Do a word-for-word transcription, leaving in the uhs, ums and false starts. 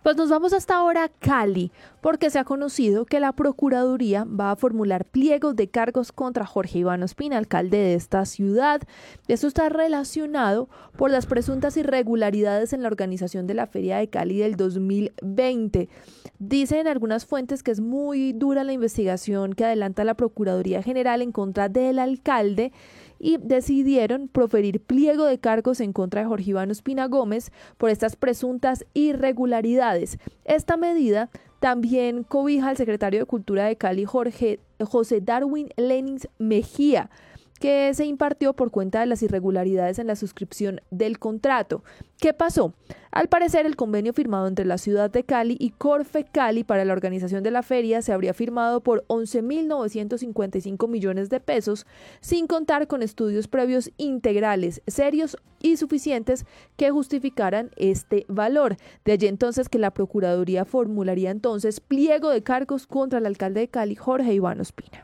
Pues nos vamos hasta ahora a Cali, porque se ha conocido que la Procuraduría va a formular pliegos de cargos contra Jorge Iván Ospina, alcalde de esta ciudad. Esto está relacionado por las presuntas irregularidades en la organización de la Feria de Cali del dos mil veinte. Dicen algunas fuentes que es muy dura la investigación que adelanta la Procuraduría General en contra del alcalde y decidieron proferir pliego de cargos en contra de Jorge Iván Ospina Gómez por estas presuntas irregularidades. Esta medida también cobija al secretario de Cultura de Cali, Jorge, José Darwin Lenins Mejía, que se impartió por cuenta de las irregularidades en la suscripción del contrato. ¿Qué pasó? Al parecer, el convenio firmado entre la ciudad de Cali y Corfe Cali para la organización de la feria se habría firmado por once mil novecientos cincuenta y cinco millones de pesos, sin contar con estudios previos integrales, serios y suficientes que justificaran este valor. De allí entonces que la Procuraduría formularía entonces pliego de cargos contra el alcalde de Cali, Jorge Iván Ospina.